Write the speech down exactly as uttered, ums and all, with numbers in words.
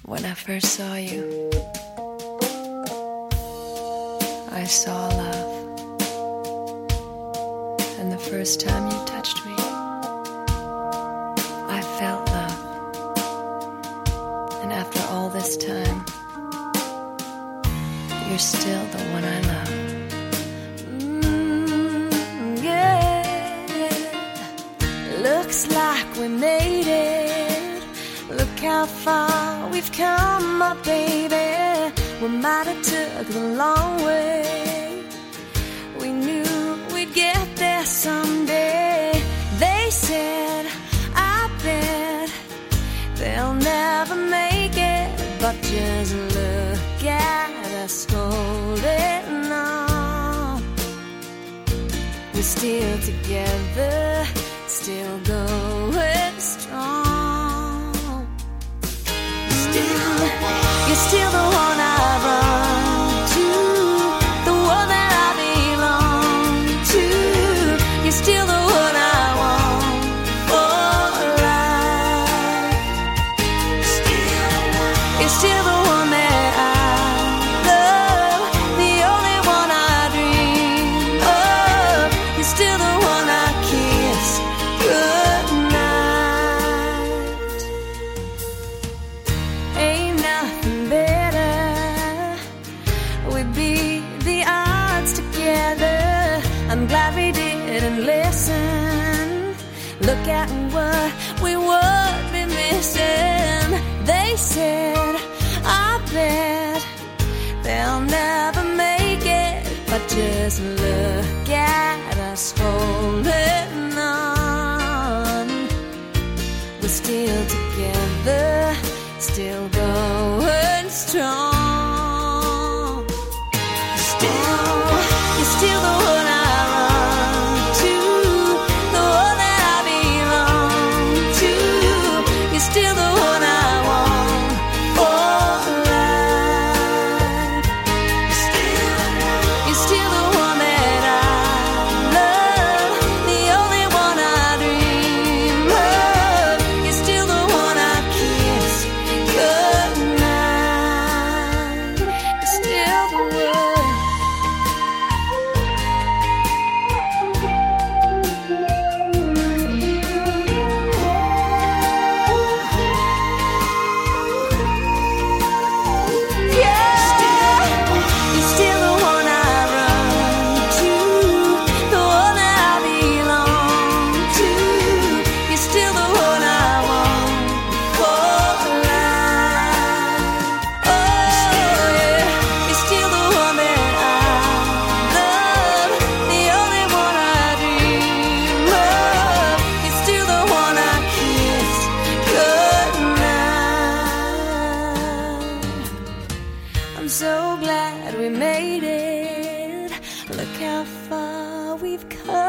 When I first saw you, I saw love. And the first time you touched me, I felt love. And after all this time, you're still the one I love. Mm, yeah. Looks like we made it. Look how far we've come, my baby. We might have took the long way. We knew we'd get there someday. They said, I bet they'll never make it. But just look at us holding on. We're still together, still going strong. Still, you're still the one I run to, the one that I belong to. You're still the one I want for life. Still, you're still the one that I love, the only one I dream of. You're still the one I kiss goodnight. Ain't nothing better. We beat the odds together. I'm glad we didn't listen. Look at what we would be missing. They said, I bet they'll never make it. But just look at us holding on. We're still together, still going strong. Still, you're still the one I run to, the one that I belong to. You're still the one I want for life. Still, you're still the one that I love, the only one I dream of. You're still the one I kiss goodnight. You're still the one. I'm so glad we made it. Look how far we've come.